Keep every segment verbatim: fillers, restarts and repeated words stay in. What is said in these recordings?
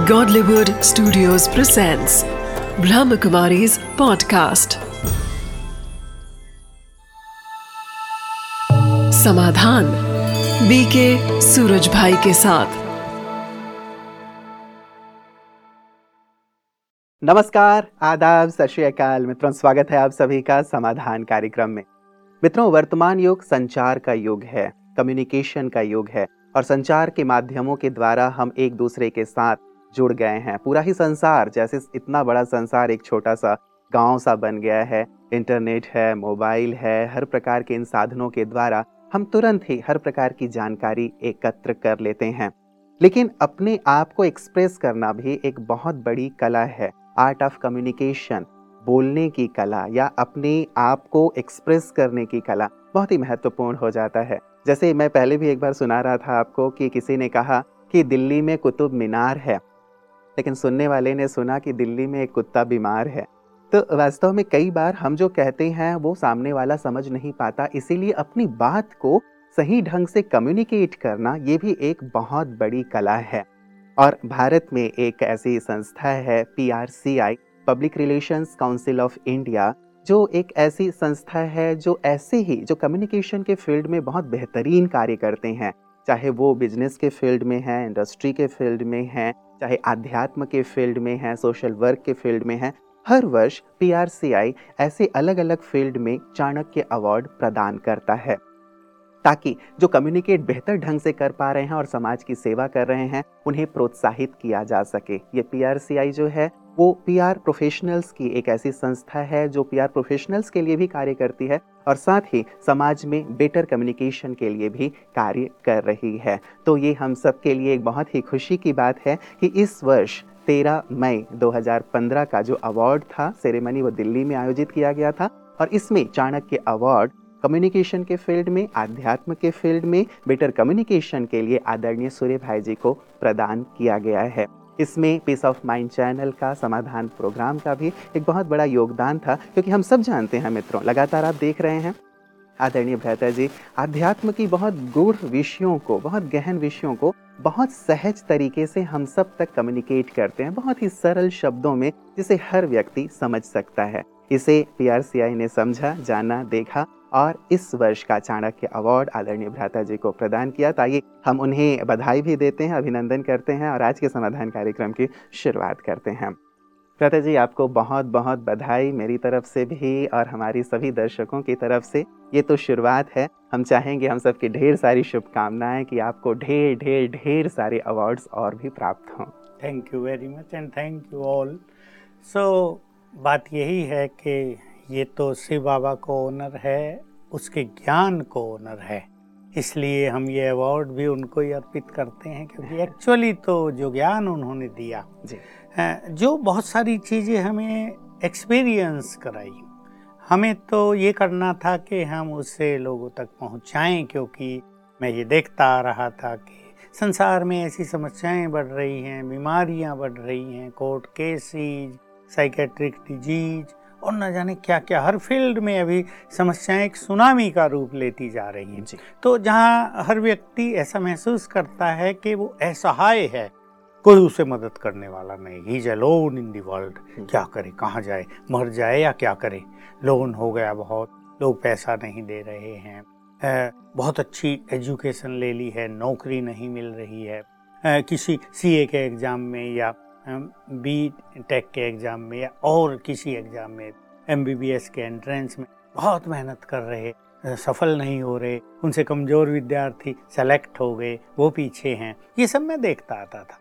Godlywood Studios presents Brahmakumari's podcast. समाधान BK Suraj भाई के साथ। नमस्कार, आदाब, सत श्री अकाल मित्रों, स्वागत है आप सभी का समाधान कार्यक्रम में। मित्रों, वर्तमान युग संचार का युग है, कम्युनिकेशन का युग है और संचार के माध्यमों के द्वारा हम एक दूसरे के साथ जुड़ गए हैं। पूरा ही संसार, जैसे इतना बड़ा संसार एक छोटा सा गांव सा बन गया है। इंटरनेट है, मोबाइल है, हर प्रकार के इन साधनों के द्वारा हम तुरंत ही हर प्रकार की जानकारी एकत्र कर लेते हैं। लेकिन अपने आप को एक्सप्रेस करना भी एक बहुत बड़ी कला है। आर्ट ऑफ कम्युनिकेशन, बोलने की कला या अपने आप को एक्सप्रेस करने की कला बहुत ही महत्वपूर्ण हो जाता है। जैसे मैं पहले भी एक बार सुना रहा था आपको कि किसी ने कहा कि दिल्ली में कुतुब मीनार है, लेकिन सुनने वाले ने सुना कि दिल्ली में एक कुत्ता बीमार है। तो वास्तव में कई बार हम जो कहते हैं वो सामने वाला समझ नहीं पाता, इसीलिए अपनी बात को सही ढंग से कम्युनिकेट करना ये भी एक बहुत बड़ी कला है। और भारत में एक ऐसी संस्था है P R C I, public relations council of India, जो एक ऐसी संस्था है जो ऐसे ही जो कम्युनिकेशन के फील्ड में बहुत बेहतरीन कार्य करते हैं, चाहे वो बिजनेस के फील्ड में है, इंडस्ट्री के फील्ड में है, चाहे आध्यात्म के फील्ड में है, सोशल वर्क के फील्ड में है। हर वर्ष पी आर सी आई ऐसे अलग अलग फील्ड में चाणक्य अवार्ड प्रदान करता है, ताकि जो कम्युनिकेट बेहतर ढंग से कर पा रहे हैं और समाज की सेवा कर रहे हैं उन्हें प्रोत्साहित किया जा सके। ये पी आर सी आई जो है वो पी आर प्रोफेशनल्स की एक ऐसी संस्था है जो पी आर प्रोफेशनल्स के लिए भी कार्य करती है और साथ ही समाज में बेटर कम्युनिकेशन के लिए भी कार्य कर रही है। तो ये हम सब के लिए एक बहुत ही खुशी की बात है कि इस वर्ष तेरह मई दो हज़ार पंद्रह का जो अवार्ड था, सेरेमनी, वो दिल्ली में आयोजित किया गया था और इसमें चाणक्य अवार्ड कम्युनिकेशन के फील्ड में, आध्यात्म के फील्ड में बेटर कम्युनिकेशन के लिए आदरणीय सूर्य भाई जी को प्रदान किया गया है। इसमें पीस ऑफ माइंड चैनल का समाधान प्रोग्राम का भी एक बहुत बड़ा योगदान था, क्योंकि हम सब जानते हैं मित्रों, लगातार आप देख रहे हैं आदरणीय भ्राता जी आध्यात्म की बहुत गूढ़ विषयों को, बहुत गहन विषयों को बहुत सहज तरीके से हम सब तक कम्युनिकेट करते हैं, बहुत ही सरल शब्दों में, जिसे हर व्यक्ति समझ सकता है। इसे पी आर सी आई ने समझा, जाना, देखा और इस वर्ष का चाणक्य अवार्ड आदरणीय भ्राता जी को प्रदान किया। ताकि हम उन्हें बधाई भी देते हैं, अभिनंदन करते हैं और आज के समाधान कार्यक्रम की शुरुआत करते हैं। भ्राता जी, आपको बहुत बहुत बधाई मेरी तरफ से भी और हमारी सभी दर्शकों की तरफ से। ये तो शुरुआत है, हम चाहेंगे, हम सबकी ढेर सारी शुभकामनाएं कि आपको ढेर ढेर ढेर सारे अवार्ड्स और भी प्राप्त हों। Thank you very much and thank you all. So बात यही है कि ये तो शिव बाबा को ऑनर है, उसके ज्ञान को ऑनर है, इसलिए हम ये अवार्ड भी उनको ही अर्पित करते हैं, क्योंकि एक्चुअली तो जो ज्ञान उन्होंने दिया जी, जो बहुत सारी चीज़ें हमें एक्सपीरियंस कराई, हमें तो ये करना था कि हम उससे लोगों तक पहुंचाएं, क्योंकि मैं ये देखता आ रहा था कि संसार में ऐसी समस्याएं बढ़ रही हैं, बीमारियां बढ़ रही हैं, कोर्ट केसेस, साइकेट्रिक डिजीज और न जाने क्या क्या, हर फील्ड में अभी समस्याएं एक सुनामी का रूप लेती जा रही हैं। तो जहां हर व्यक्ति ऐसा महसूस करता है कि वो असहाय है, कोई उसे मदद करने वाला नहीं, he is alone in the world, क्या करे, कहाँ जाए, मर जाए या क्या करे, लोन हो गया बहुत, लोग पैसा नहीं दे रहे हैं, बहुत अच्छी एजुकेशन ले ली है, नौकरी नहीं मिल रही है, किसी सी ए के एग्ज़ाम में या बी टेक के एग्ज़ाम में या और किसी एग्ज़ाम में, एम बी बी एस के एंट्रेंस में बहुत मेहनत कर रहे, सफल नहीं हो रहे, उनसे कमज़ोर विद्यार्थी सेलेक्ट हो गए, वो पीछे हैं। ये सब मैं देखता आता था।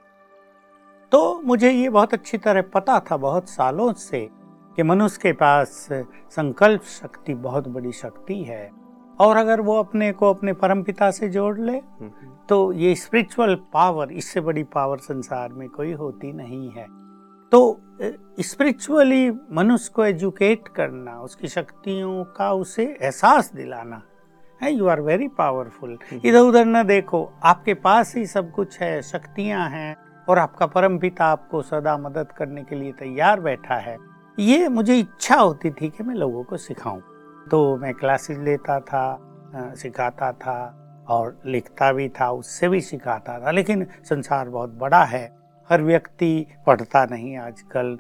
तो मुझे ये बहुत अच्छी तरह पता था बहुत सालों से कि मनुष्य के पास संकल्प शक्ति बहुत बड़ी शक्ति है, और अगर वो अपने को अपने परमपिता से जोड़ ले तो ये स्पिरिचुअल पावर, इससे बड़ी पावर संसार में कोई होती नहीं है। तो स्पिरिचुअली मनुष्य को एजुकेट करना, उसकी शक्तियों का उसे एहसास दिलाना है, यू आर वेरी पावरफुल, इधर उधर न देखो, आपके पास ही सब कुछ है, शक्तियां हैं और आपका परमपिता आपको सदा मदद करने के लिए तैयार बैठा है। ये मुझे इच्छा होती थी कि मैं लोगों को सिखाऊं, तो मैं क्लासेस लेता था, सिखाता था और लिखता भी था, उससे भी सिखाता था। लेकिन संसार बहुत बड़ा है हर व्यक्ति पढ़ता नहीं आजकल,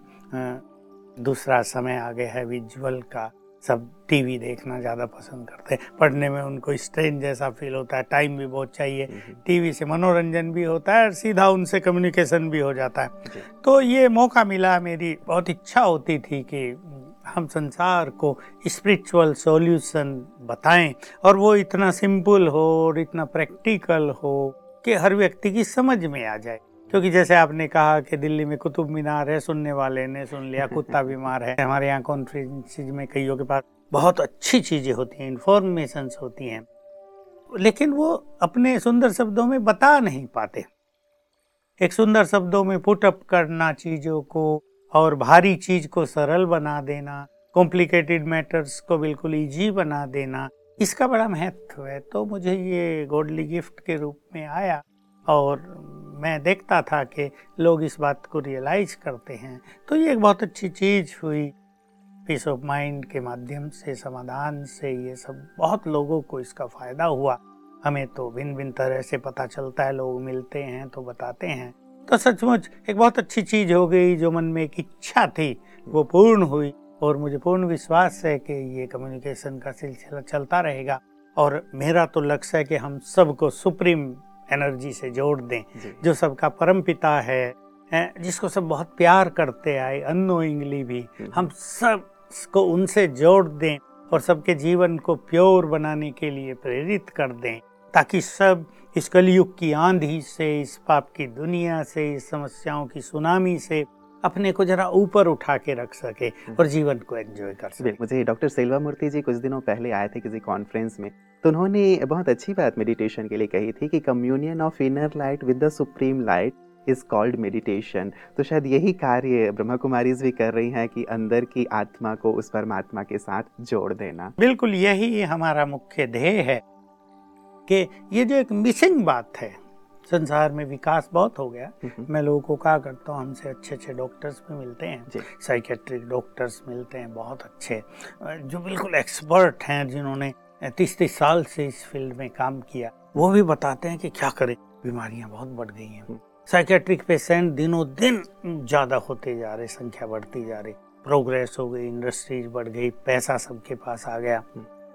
दूसरा समय आ गया है विजुअल का, सब टीवी देखना ज़्यादा पसंद करते हैं। पढ़ने में उनको स्ट्रेन जैसा फील होता है, टाइम भी बहुत चाहिए। टीवी से मनोरंजन भी होता है और सीधा उनसे कम्युनिकेशन भी हो जाता है। तो ये मौका मिला, मेरी बहुत इच्छा होती थी कि हम संसार को स्पिरिचुअल सॉल्यूशन बताएं और वो इतना सिंपल हो और इतना प्रैक्टिकल हो कि हर व्यक्ति की समझ में आ जाए। क्योंकि जैसे आपने कहा कि दिल्ली में कुतुब मीनार है, सुनने वाले ने सुन लिया, कुत्ता बीमार है। हमारे यहाँ कॉन्फ्रेंसेज में कईयों के पास बहुत अच्छी चीज़ें होती हैं, इंफॉर्मेशंस होती हैं, लेकिन वो अपने सुंदर शब्दों में बता नहीं पाते। एक सुंदर शब्दों में पुट अप करना चीज़ों को और भारी चीज़ को सरल बना देना, कॉम्प्लिकेटेड मैटर्स को बिल्कुल ईजी बना देना, इसका बड़ा महत्व है। तो मुझे ये गॉडली गिफ्ट के रूप में आया और मैं देखता था कि लोग इस बात को रियलाइज करते हैं। तो ये एक बहुत अच्छी चीज़ हुई। पीस ऑफ माइंड के माध्यम से, समाधान से, ये सब बहुत लोगों को इसका फ़ायदा हुआ। हमें तो भिन्न भिन्न तरह से पता चलता है, लोग मिलते हैं तो बताते हैं। तो सचमुच एक बहुत अच्छी चीज़ हो गई। जो मन में एक इच्छा थी वो पूर्ण हुई और मुझे पूर्ण विश्वास है कि ये कम्युनिकेशन का सिलसिला चलता रहेगा। और मेरा तो लक्ष्य है कि हम सबको सुप्रीम एनर्जी से जोड़ दें, जो सबका परम पिता है, जिसको सब बहुत प्यार करते आए अननोइंगली भी, हम सब को उनसे जोड़ दें और सबके जीवन को प्योर बनाने के लिए प्रेरित कर दें, ताकि सब इस कलयुग की आंधी से, इस पाप की दुनिया से, इस समस्याओं की सुनामी से अपने को जरा ऊपर उठा के रख सके और जीवन को एंजॉय कर सके। मुझे डॉक्टर सेल्वा मूर्ति जी कुछ दिनों पहले आए थे किसी कॉन्फ्रेंस में, तो उन्होंने बहुत अच्छी बात मेडिटेशन के लिए कही थी कि communion of inner light with the supreme light is called meditation. तो शायद यही कार्य ब्रह्मा कुमारीज भी कर रही हैं कि अंदर की आत्मा को उस परमात्मा के साथ जोड़ देना। बिल्कुल यही हमारा मुख्य ध्येय है कि ये जो एक मिसिंग बात है, संसार में विकास बहुत हो गया। मैं लोगों को कहा करता हूँ, हमसे अच्छे अच्छे डॉक्टर्स भी मिलते हैं, साइकेट्रिक डॉक्टर्स मिलते हैं बहुत अच्छे, जो बिल्कुल एक्सपर्ट हैं, जिन्होंने तीस तीस साल से इस फील्ड में काम किया। वो भी बताते हैं कि क्या करें, बीमारियां बहुत बढ़ गई हैं। साइकेट्रिक पेशेंट दिनों दिन ज़्यादा होते जा रहे, संख्या बढ़ती जा रही, प्रोग्रेस हो गई, इंडस्ट्रीज बढ़ गई, पैसा सबके पास आ गया।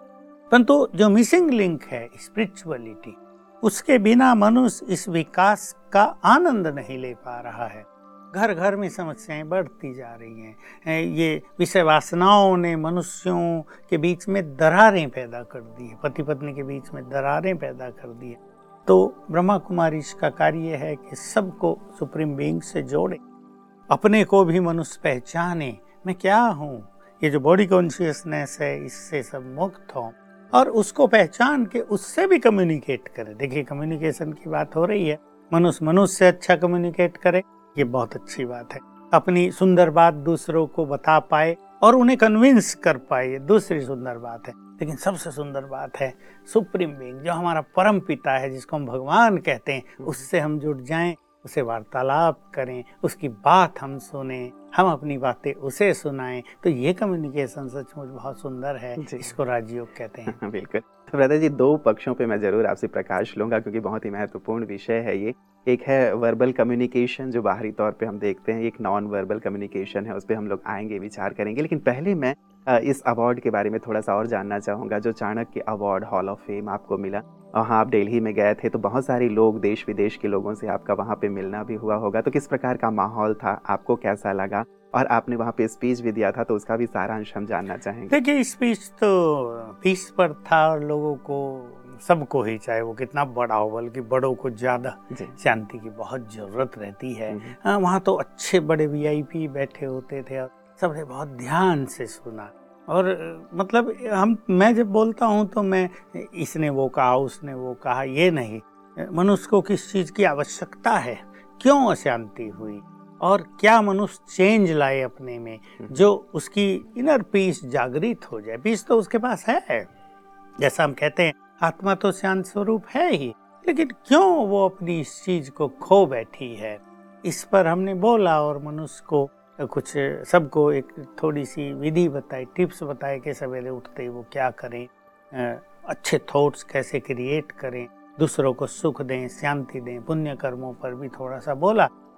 परंतु जो मिसिंग लिंक है स्पिरिचुअलिटी, उसके बिना मनुष्य इस विकास का आनंद नहीं ले पा रहा है। घर घर में समस्याएं बढ़ती जा रही हैं। ये विषय वासनाओं ने मनुष्यों के बीच में दरारें पैदा कर दी है, पति पत्नी के बीच में दरारें पैदा कर दी है। तो ब्रह्मा कुमारी का कार्य है कि सबको सुप्रीम बीइंग से जोड़े, अपने को भी मनुष्य पहचाने, मैं क्या हूँ, ये जो बॉडी कॉन्शियसनेस है, इससे सब मुक्त हो और उसको पहचान के उससे भी कम्युनिकेट करें। देखिए, कम्युनिकेशन की बात हो रही है, मनुष्य मनुष्य से अच्छा कम्युनिकेट करे, ये बहुत अच्छी बात है। अपनी सुंदर बात दूसरों को बता पाए और उन्हें कन्विंस कर पाए, ये दूसरी सुंदर बात है। लेकिन सबसे सुंदर बात है सुप्रीम बीइंग, जो हमारा परम पिता है, जिसको हम भगवान कहते हैं, उससे हम जुड़ जाएं, उसे वार्तालाप करें, उसकी बात हम सुने, हम अपनी बातें उसे सुनाएं। तो ये कम्युनिकेशन सचमुच बहुत सुंदर है, इसको राजयोग कहते हैं। बिल्कुल। तो ब्रदर जी, दो पक्षों पे मैं जरूर आपसे प्रकाश लूंगा, क्योंकि बहुत ही महत्वपूर्ण विषय है ये। एक है वर्बल कम्युनिकेशन, जो बाहरी तौर पे हम देखते हैं, एक नॉन वर्बल कम्युनिकेशन है, उस पर हम लोग आएंगे, विचार करेंगे। लेकिन पहले मैं इस अवार्ड के बारे में थोड़ा सा और जानना चाहूँगा, जो Chanakya award hall of fame आपको मिला। वहाँ आप दिल्ली में गए थे, तो बहुत सारे लोग, देश विदेश के लोगों से आपका वहाँ पे मिलना भी हुआ होगा। तो किस प्रकार का माहौल था, आपको कैसा लगा, और आपने वहाँ पे स्पीच भी दिया था, तो उसका भी सारांश हम जानना चाहेंगे। देखिए, स्पीच तो पीस पर था और लोगों को, सबको ही, चाहे वो कितना बड़ा हो, बल्कि बड़ों को ज़्यादा शांति की बहुत ज़रूरत रहती है। हाँ, वहाँ तो अच्छे बड़े वीआईपी बैठे होते थे और सबने बहुत ध्यान से सुना। और मतलब हम मैं जब बोलता हूँ तो मैं इसने वो कहा, उसने वो कहा, ये नहीं। मनुष्य को किस चीज़ की आवश्यकता है, क्यों अशांति हुई, और क्या मनुष्य चेंज लाए अपने में, जो उसकी इनर पीस जागृत हो जाए। पीस तो उसके पास है, जैसा हम कहते हैं आत्मा तो शांत स्वरूप है ही, लेकिन क्यों वो अपनी इस चीज को खो बैठी है, इस पर हमने बोला। और मनुष्य को कुछ, सबको एक थोड़ी सी विधि बताई, टिप्स बताए कि सवेरे उठते ही वो क्या करें, अच्छे थॉट्स कैसे क्रिएट करें, दूसरों को सुख दें, शांति दें, पुण्य कर्मों पर भी थोड़ा सा बोला।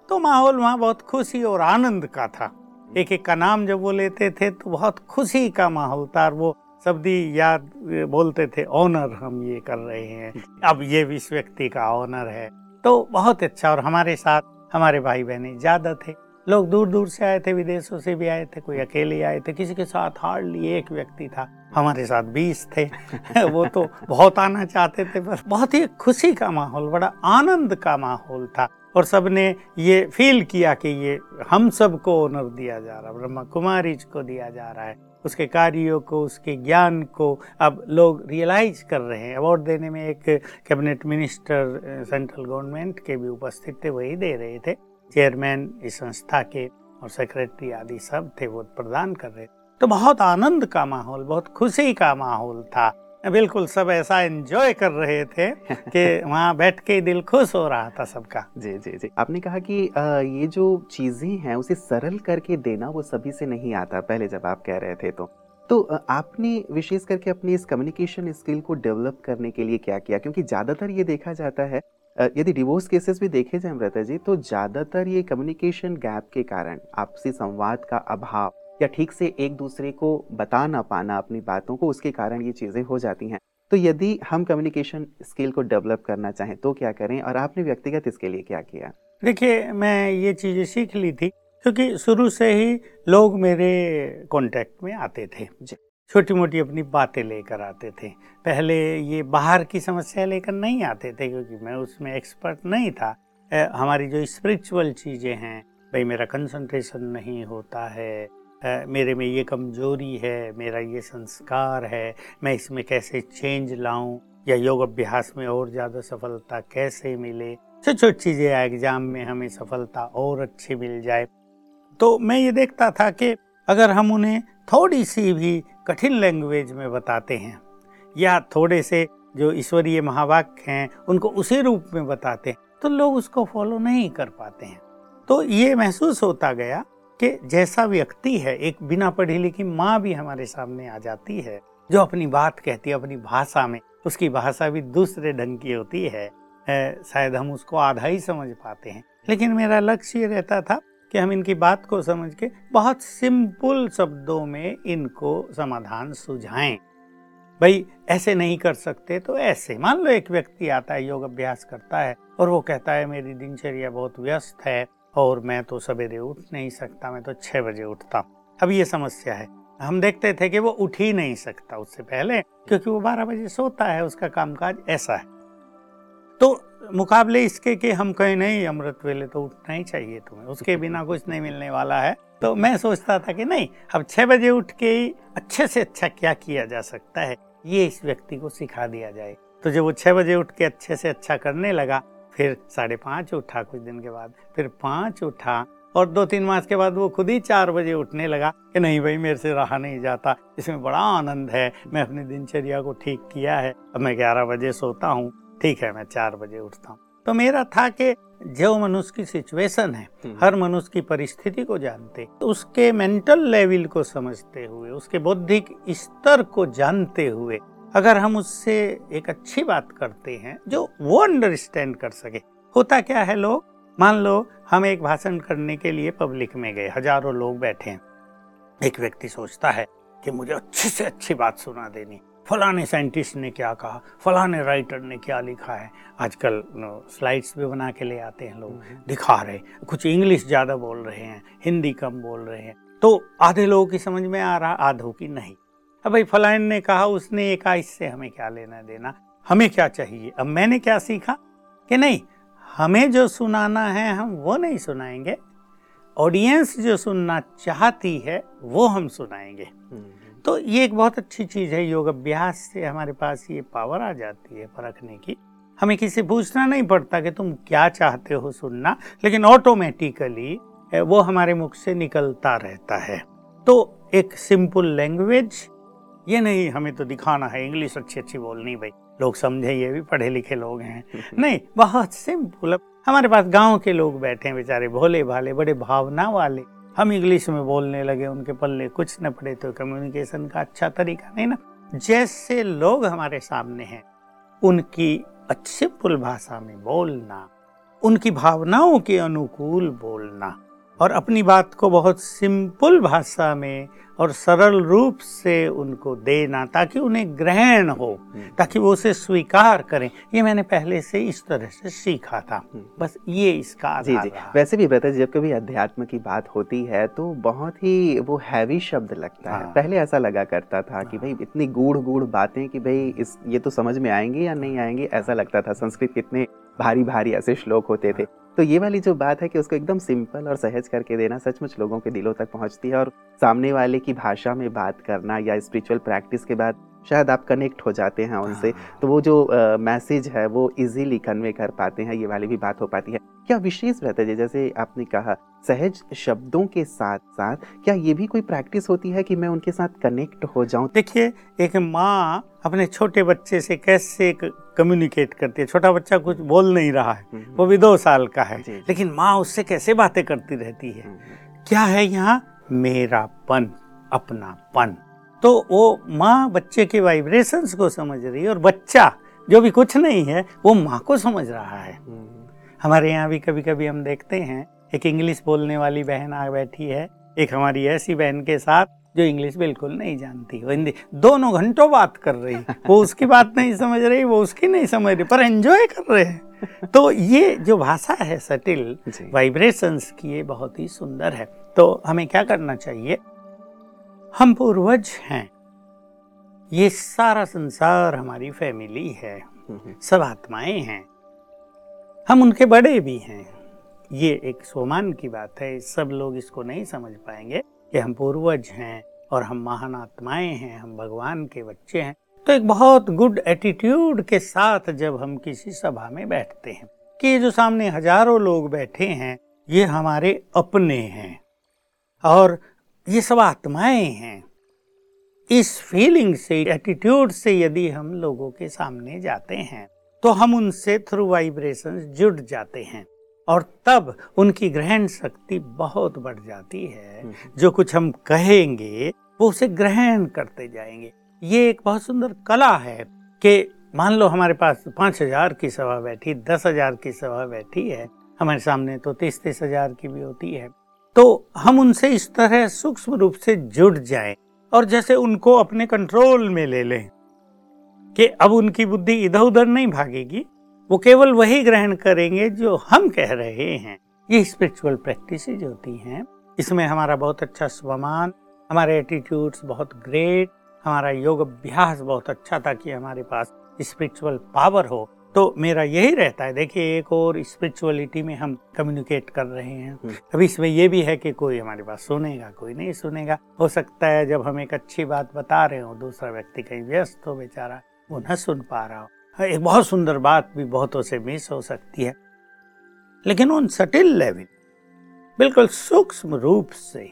तो माहौल वहाँ बहुत खुशी और आनंद का था। एक एक का नाम जब वो लेते थे तो बहुत खुशी का माहौल था, और वो शब्दी याद बोलते थे, ऑनर हम ये कर रहे हैं, अब ये इस व्यक्ति का ऑनर है। तो बहुत अच्छा। और हमारे साथ हमारे भाई बहनें ज़्यादा थे, लोग दूर दूर से आए थे, विदेशों से भी आए थे, कोई अकेले आए थे, किसी के साथ हार्डली एक व्यक्ति था, हमारे साथ बीस थे। वो तो बहुत आना चाहते थे, पर बहुत ही खुशी का माहौल, बड़ा आनंद का माहौल था। और सबने ये फील किया कि ये हम सबको ऑनर दिया जा रहा है, ब्रह्मा कुमारी को दिया जा रहा है, उसके कार्यों को, उसके ज्ञान को अब लोग रियलाइज कर रहे हैं। अवार्ड देने में एक कैबिनेट मिनिस्टर सेंट्रल गवर्नमेंट के भी उपस्थित थे, वही दे रहे थे, चेयरमैन इस संस्था के और सेक्रेटरी आदि सब थे, वो प्रदान कर रहे थे। तो बहुत आनंद का माहौल, बहुत खुशी का माहौल था, बिल्कुल सब ऐसा एंजॉय कर रहे थे कि वहाँ बैठ के दिल खुश हो रहा था सबका। जी जी जी आपने कहा कि आ, ये जो चीज़ें हैं उसे सरल करके देना वो सभी से नहीं आता, पहले जब आप कह रहे थे तो तो आपने विशेष करके अपनी इस कम्युनिकेशन स्किल को डेवलप करने के लिए क्या किया? क्योंकि ज़्यादातर ये देखा जाता है, यदि डिवोर्स केसेस भी देखे जाए अमृता जी, तो ज़्यादातर ये कम्युनिकेशन गैप के कारण, आपसी संवाद का अभाव या ठीक से एक दूसरे को बता ना पाना अपनी बातों को, उसके कारण ये चीज़ें हो जाती हैं। तो यदि हम कम्युनिकेशन स्किल को डेवलप करना चाहें तो क्या करें, और आपने व्यक्तिगत इसके लिए क्या किया? देखिए, मैं ये चीज़ें सीख ली थी क्योंकि शुरू से ही लोग मेरे कांटेक्ट में आते थे, छोटी मोटी अपनी बातें लेकर आते थे। पहले ये बाहर की समस्या लेकर नहीं आते थे क्योंकि मैं उसमें एक्सपर्ट नहीं था। ए, हमारी जो स्पिरिचुअल चीज़ें हैं, भाई मेरा कंसंट्रेशन नहीं होता है, Uh, मेरे में ये कमजोरी है, मेरा ये संस्कार है, मैं इसमें कैसे चेंज लाऊं, या योग अभ्यास में और ज़्यादा सफलता कैसे मिले, छोटी छोटी चीज़ें, एग्जाम में हमें सफलता और अच्छी मिल जाए। तो मैं ये देखता था कि अगर हम उन्हें थोड़ी सी भी कठिन लैंग्वेज में बताते हैं, या थोड़े से जो ईश्वरीय महावाक्य हैं उनको उसी रूप में बताते हैं, तो लोग उसको फॉलो नहीं कर पाते हैं। तो ये महसूस होता गया कि जैसा व्यक्ति है, एक बिना पढ़ी लिखी माँ भी हमारे सामने आ जाती है जो अपनी बात कहती है अपनी भाषा में, उसकी भाषा भी दूसरे ढंग की होती है, शायद हम उसको आधा ही समझ पाते हैं, लेकिन मेरा लक्ष्य ये रहता था कि हम इनकी बात को समझ के बहुत सिंपल शब्दों में इनको समाधान सुझाएं। भाई ऐसे नहीं कर सकते तो ऐसे, मान लो एक व्यक्ति आता है, योग अभ्यास करता है और वो कहता है मेरी दिनचर्या बहुत व्यस्त है और मैं तो सवेरे उठ नहीं सकता, मैं तो छः बजे उठता हूँ। अब ये समस्या है, हम देखते थे कि वो उठ ही नहीं सकता उससे पहले, क्योंकि वो बारह बजे सोता है, उसका कामकाज ऐसा है। तो मुकाबले इसके कि हम कहें नहीं अमृत वेले तो उठना ही चाहिए तुम्हें, उसके बिना कुछ नहीं मिलने वाला है, तो मैं सोचता था कि नहीं, अब छः बजे उठ के ही अच्छे से अच्छा क्या किया जा सकता है, ये इस व्यक्ति को सिखा दिया जाए। तो जब वो छः बजे उठ के अच्छे से अच्छा करने लगा, फिर साढ़े पाँच उठा, कुछ दिन के बाद फिर पाँच उठा, और दो तीन मास के बाद वो खुद ही चार बजे उठने लगा कि नहीं भाई मेरे से रहा नहीं जाता, इसमें बड़ा आनंद है, मैं अपनी दिनचर्या को ठीक किया है, अब मैं ग्यारह बजे सोता हूँ, ठीक है मैं चार बजे उठता हूँ। तो मेरा था कि जो मनुष्य की सिचुएशन है, हर मनुष्य की परिस्थिति को जानते, तो उसके मेंटल लेवल को समझते हुए, उसके बौद्धिक स्तर को जानते हुए अगर हम उससे एक अच्छी बात करते हैं जो वो अंडरस्टैंड कर सके। होता क्या है, लोग, मान लो हम एक भाषण करने के लिए पब्लिक में गए, हजारों लोग बैठे हैं, एक व्यक्ति सोचता है कि मुझे अच्छी से अच्छी बात सुना देनी, फलाने साइंटिस्ट ने क्या कहा, फलाने राइटर ने क्या लिखा है, आजकल स्लाइड्स भी बना के ले आते हैं लोग, दिखा रहे, कुछ इंग्लिश ज़्यादा बोल रहे हैं, हिंदी कम बोल रहे हैं, तो आधे लोगों की समझ में आ रहा, आधों की नहीं। अब भाई फलाने ने कहा, उसने ये कहा, इससे हमें क्या लेना देना, हमें क्या चाहिए। अब मैंने क्या सीखा कि नहीं, हमें जो सुनाना है हम वो नहीं सुनाएंगे, ऑडियंस जो सुनना चाहती है वो हम सुनाएंगे। तो ये एक बहुत अच्छी चीज़ है, योग अभ्यास से हमारे पास ये पावर आ जाती है परखने की। हमें किसी पूछना नहीं पड़ता कि तुम क्या चाहते हो सुनना, लेकिन ऑटोमेटिकली वो हमारे मुख से निकलता रहता है। तो एक सिंपल लैंग्वेज, ये नहीं हमें तो दिखाना है इंग्लिश अच्छी अच्छी बोलनी, भाई लोग समझे ये भी पढ़े लिखे लोग हैं, नहीं, बहुत सिंपल। हमारे पास गांव के लोग बैठे हैं बेचारे, भोले भाले, बड़े भावना वाले, हम इंग्लिश में बोलने लगे, उनके पल्ले कुछ न पड़े, तो कम्युनिकेशन का अच्छा तरीका नहीं ना। जैसे लोग हमारे सामने हैं उनकी सिंपल भाषा में बोलना, उनकी भावनाओं के अनुकूल बोलना और अपनी बात को बहुत सिंपल भाषा में और सरल रूप से उनको देना ताकि उन्हें ग्रहण हो, ताकि वो उसे स्वीकार करें। ये मैंने पहले से इस तरह से सीखा था। बस ये इसका आधार जी जी रहा। वैसे भी ब्रदर, जब कभी अध्यात्म की बात होती है तो बहुत ही वो हैवी शब्द लगता है। हाँ। पहले ऐसा लगा करता था कि भाई इतनी गूढ़ गूढ़ बातें कि भाई इस ये तो समझ में आएंगे या नहीं आएंगे, ऐसा लगता था। संस्कृत कितने भारी भारी ऐसे श्लोक होते थे। तो ये वाली जो बात है कि उसको एकदम सिंपल और सहज करके देना सचमुच लोगों के दिलों तक पहुंचती है। और सामने वाले की भाषा में बात करना या स्पिरिचुअल प्रैक्टिस के बाद शायद आप कनेक्ट हो जाते हैं उनसे, तो वो जो मैसेज है वो इजीली कन्वे कर पाते हैं, ये वाली भी बात हो पाती है। क्या विशेष रहता है, जैसे आपने कहा सहज शब्दों के साथ साथ क्या ये भी कोई प्रैक्टिस होती है कि मैं उनके साथ कनेक्ट हो जाऊं? देखिए, एक माँ अपने छोटे बच्चे से कैसे कम्युनिकेट करती है। छोटा बच्चा कुछ बोल नहीं रहा है, वो भी दो साल का है, लेकिन माँ उससे कैसे बातें करती रहती है। क्या है यहाँ? मेरापन, अपनापन। तो वो माँ बच्चे के वाइब्रेशंस को समझ रही है और बच्चा जो भी कुछ नहीं है वो माँ को समझ रहा है। हमारे यहाँ भी कभी कभी हम देखते हैं एक इंग्लिश बोलने वाली बहन आ बैठी है, एक हमारी ऐसी बहन के साथ जो इंग्लिश बिल्कुल नहीं जानती, वो हिंदी दोनों घंटों बात कर रही, वो उसकी बात नहीं समझ रही, वो उसकी नहीं समझ रही, पर एंजॉय कर रहे हैं। तो ये जो भाषा है सटिल वाइब्रेशंस की, ये बहुत ही सुंदर है। तो हमें क्या करना चाहिए? हम पूर्वज हैं, ये सारा संसार हमारी फैमिली है, सब आत्माएं हैं, हम उनके बड़े भी हैं। ये एक सोमान की बात है। सब लोग इसको नहीं समझ पाएंगे कि हम पूर्वज हैं और हम महान आत्माएं हैं, हम भगवान के बच्चे हैं। तो एक बहुत गुड एटीट्यूड के साथ जब हम किसी सभा में बैठते हैं कि ये जो सामने हजारों लोग बैठे हैं ये हमारे अपने हैं और ये सब आत्माएं हैं, इस फीलिंग से, एटीट्यूड से यदि हम लोगों के सामने जाते हैं तो हम उनसे थ्रू वाइब्रेशंस जुड़ जाते हैं और तब उनकी ग्रहण शक्ति बहुत बढ़ जाती है। जो कुछ हम कहेंगे वो उसे ग्रहण करते जाएंगे। ये एक बहुत सुंदर कला है कि मान लो हमारे पास पाँच हजार की सभा बैठी, दस हजार की सभा बैठी है, हमारे सामने तो तीस तीस हजार की भी होती है, तो हम उनसे इस तरह सूक्ष्म रूप से जुड़ जाएं और जैसे उनको अपने कंट्रोल में ले लें कि अब उनकी बुद्धि इधर उधर नहीं भागेगी, वो केवल वही ग्रहण करेंगे जो हम कह रहे हैं। ये स्पिरिचुअल प्रैक्टिसेज होती हैं। इसमें हमारा बहुत अच्छा स्वमान, हमारे एटीट्यूड्स बहुत ग्रेट, हमारा योग अभ्यास बहुत अच्छा ताकि हमारे पास स्पिरिचुअल पावर हो। तो मेरा यही रहता है। देखिए, एक और स्पिरिचुअलिटी में हम कम्युनिकेट कर रहे हैं। अभी इसमें ये भी है कि कोई हमारी बात सुनेगा, कोई नहीं सुनेगा। हो सकता है जब हम एक अच्छी बात बता रहे हो, दूसरा व्यक्ति कहीं व्यस्त हो, बेचारा वो न सुन पा रहा हो। एक बहुत सुंदर बात भी बहुतों से मिस हो सकती है। लेकिन उन सटिल लेवल, बिल्कुल सूक्ष्म रूप से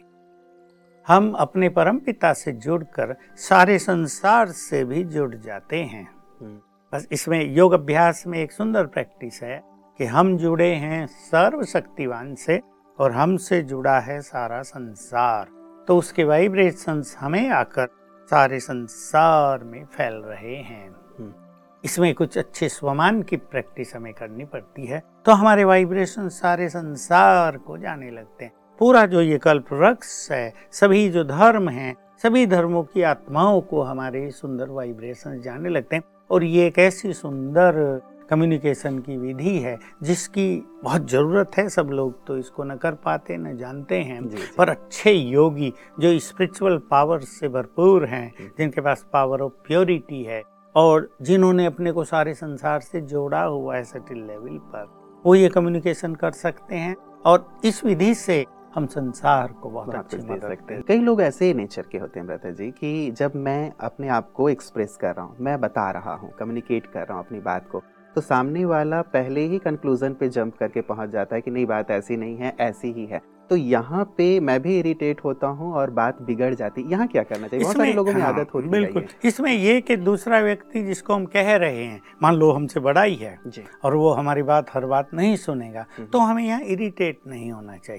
हम अपने परमपिता से जुड़कर सारे संसार से भी जुड़ जाते हैं। बस इसमें योग अभ्यास में एक सुंदर प्रैक्टिस है कि हम जुड़े हैं सर्वशक्तिवान से और हमसे जुड़ा है सारा संसार। तो उसके वाइब्रेशंस हमें आकर सारे संसार में फैल रहे हैं। इसमें कुछ अच्छे स्वमान की प्रैक्टिस हमें करनी पड़ती है तो हमारे वाइब्रेशन सारे संसार को जाने लगते हैं। पूरा जो ये कल्प वृक्ष है, सभी जो धर्म हैं, सभी धर्मों की आत्माओं को हमारे सुंदर वाइब्रेशन जाने लगते हैं। और ये एक ऐसी सुंदर कम्युनिकेशन की विधि है जिसकी बहुत ज़रूरत है। सब लोग तो इसको न कर पाते, न जानते हैं, पर अच्छे योगी जो स्पिरिचुअल पावर से भरपूर हैं, जिनके पास पावर ऑफ प्योरिटी है और जिन्होंने अपने को सारे संसार से जोड़ा हुआ है सटिल लेवल पर, वो ये कम्युनिकेशन कर सकते हैं और इस विधि से हम संसार को बहुत अच्छे दे सकते हैं। कई लोग ऐसे नेचर के होते हैं ब्रदर जी कि जब मैं अपने आप को एक्सप्रेस कर रहा हूँ, मैं बता रहा हूँ, कम्युनिकेट कर रहा हूँ अपनी बात को, तो सामने वाला पहले ही कंक्लूजन पे जंप करके पहुंच जाता है कि नहीं, बात ऐसी नहीं है, ऐसी ही है। तो यहाँ पे मैं भी इरिटेट होता हूँ और बात बिगड़ जाती है। यहाँ क्या करना चाहिए? बहुत सारे लोगों में आदत होती है। बिल्कुल, इसमें ये कि दूसरा व्यक्ति जिसको हम कह रहे हैं, मान लो हमसे बड़ा ही है और वो हमारी बात हर बात नहीं सुनेगा, तो हमें यहाँ इरिटेट नहीं होना चाहिए।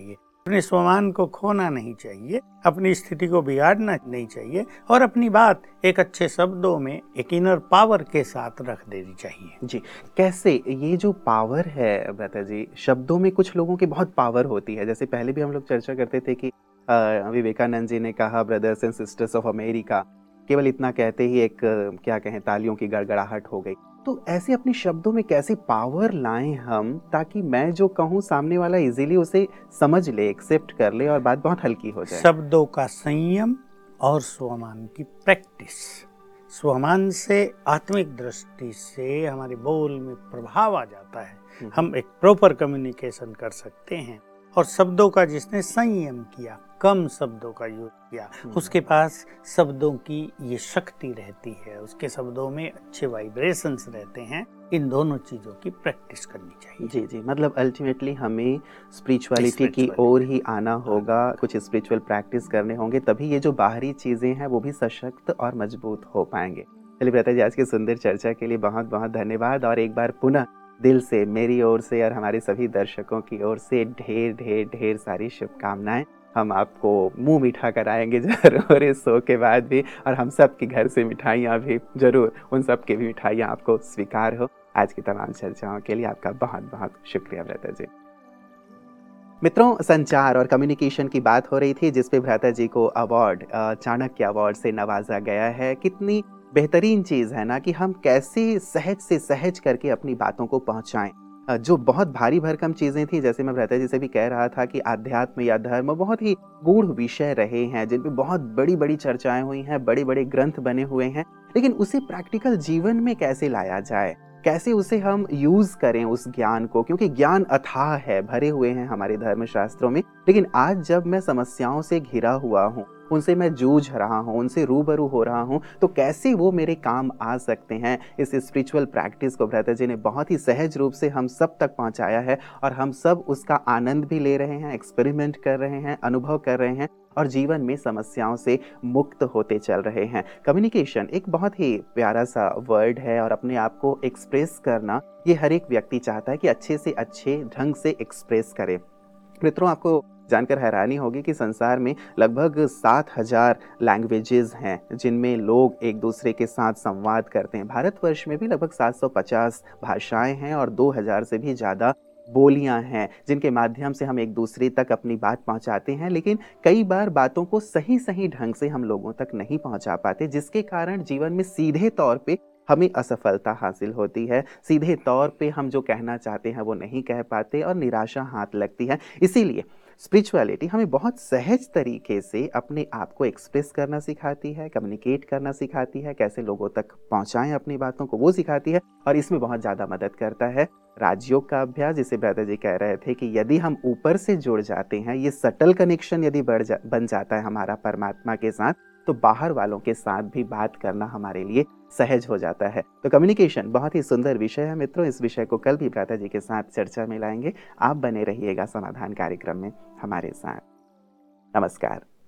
अपने स्वमान को खोना नहीं चाहिए, अपनी स्थिति को बिगाड़ना नहीं चाहिए और अपनी बात एक अच्छे शब्दों में एक इनर पावर के साथ रख देनी चाहिए। जी, कैसे ये जो पावर है भ्राता जी, शब्दों में कुछ लोगों की बहुत पावर होती है। जैसे पहले भी हम लोग चर्चा करते थे कि अ, विवेकानंद जी ने कहा brothers and sisters of America, केवल इतना कहते ही एक अ, क्या कहें तालियों की गड़गड़ाहट हो गई। तो ऐसे अपने शब्दों में कैसे पावर लाएं हम, ताकि मैं जो कहूँ सामने वाला इजीली उसे समझ ले, एक्सेप्ट कर ले और बात बहुत हल्की हो जाए। शब्दों का संयम और स्वमान की प्रैक्टिस। स्वमान से आत्मिक दृष्टि से हमारे बोल में प्रभाव आ जाता है, हम एक प्रॉपर कम्युनिकेशन कर सकते हैं। और शब्दों का जिसने संयम किया, कम शब्दों का यूज किया, उसके पास शब्दों की ये शक्ति रहती है, उसके शब्दों में अच्छे वाइब्रेशंस रहते हैं। इन दोनों चीजों की प्रैक्टिस करनी चाहिए। जी जी, मतलब अल्टीमेटली हमें स्पिरिचुअलिटी की ओर ही आना होगा, कुछ स्पिरिचुअल प्रैक्टिस करने होंगे, तभी ये जो बाहरी चीज़ें हैं वो भी सशक्त और मजबूत हो पाएंगे। चलिए भ्राता जी, आज की सुंदर चर्चा के लिए बहुत बहुत धन्यवाद और एक बार पुनः दिल से मेरी ओर से और हमारे सभी दर्शकों की ओर से ढेर ढेर ढेर सारी शुभकामनाएं। हम आपको मुंह मीठा कराएंगे जरूर इस शो के बाद भी, और हम सब के घर से मिठाइयाँ भी जरूर, उन सब की भी मिठाइयाँ आपको स्वीकार हो। आज की तमाम चर्चाओं के लिए आपका बहुत बहुत शुक्रिया भ्राता जी। मित्रों, संचार और कम्युनिकेशन की बात हो रही थी, जिसपे भ्राता जी को अवार्ड, चाणक्य अवार्ड से नवाजा गया है। कितनी बेहतरीन चीज़ है ना कि हम कैसे सहज से सहज करके अपनी बातों को पहुंचाएं। जो बहुत भारी भरकम चीज़ें थी, जैसे मैं भ्राता जी से भी कह रहा था कि आध्यात्म या धर्म बहुत ही गूढ़ विषय रहे हैं, जिन पे बहुत बड़ी बड़ी चर्चाएं हुई हैं, बड़े बड़े ग्रंथ बने हुए हैं, लेकिन उसे प्रैक्टिकल जीवन में कैसे लाया जाए, कैसे उसे हम यूज़ करें उस ज्ञान को, क्योंकि ज्ञान अथाह है, भरे हुए हैं हमारे धर्मशास्त्रों में। लेकिन आज जब मैं समस्याओं से घिरा हुआ हूँ, उनसे मैं जूझ रहा हूँ, उनसे रूबरू हो रहा हूँ, तो कैसे वो मेरे काम आ सकते हैं। इस स्पिरिचुअल प्रैक्टिस को भ्राता जी ने बहुत ही सहज रूप से हम सब तक पहुँचाया है और हम सब उसका आनंद भी ले रहे हैं, एक्सपेरिमेंट कर रहे हैं, अनुभव कर रहे हैं और जीवन में समस्याओं से मुक्त होते चल रहे हैं। कम्युनिकेशन एक बहुत ही प्यारा सा वर्ड है और अपने आप को एक्सप्रेस करना ये हर एक व्यक्ति चाहता है कि अच्छे से अच्छे ढंग से एक्सप्रेस करे। मित्रों, आपको जानकर हैरानी होगी कि संसार में लगभग सात हजार लैंग्वेजेस हैं जिनमें लोग एक दूसरे के साथ संवाद करते हैं। भारतवर्ष में भी लगभग सात सौ पचास भाषाएं हैं और दो हज़ार से भी ज़्यादा बोलियां हैं जिनके माध्यम से हम एक दूसरे तक अपनी बात पहुंचाते हैं। लेकिन कई बार बातों को सही सही ढंग से हम लोगों तक नहीं पहुंचा पाते, जिसके कारण जीवन में सीधे तौर पे हमें असफलता हासिल होती है। सीधे तौर पे हम जो कहना चाहते हैं वो नहीं कह पाते और निराशा हाथ लगती है। इसीलिए स्पिरिचुअलिटी हमें बहुत सहज तरीके से अपने आप को एक्सप्रेस करना सिखाती है, कम्युनिकेट करना सिखाती है, कैसे लोगों तक पहुंचाएं अपनी बातों को वो सिखाती है। और इसमें बहुत ज़्यादा मदद करता है राजयोग का अभ्यास, जिसे भ्राता जी कह रहे थे कि यदि हम ऊपर से जुड़ जाते हैं, ये सटल कनेक्शन यदि बढ़ जा, बन जाता है हमारा परमात्मा के साथ, तो बाहर वालों के साथ भी बात करना हमारे लिए सहज हो जाता है। तो कम्युनिकेशन बहुत ही सुंदर विषय है मित्रों। इस विषय को कल भी भ्राता जी के साथ चर्चा में लाएंगे। आप बने रहिएगा समाधान कार्यक्रम में हमारे साथ। नमस्कार।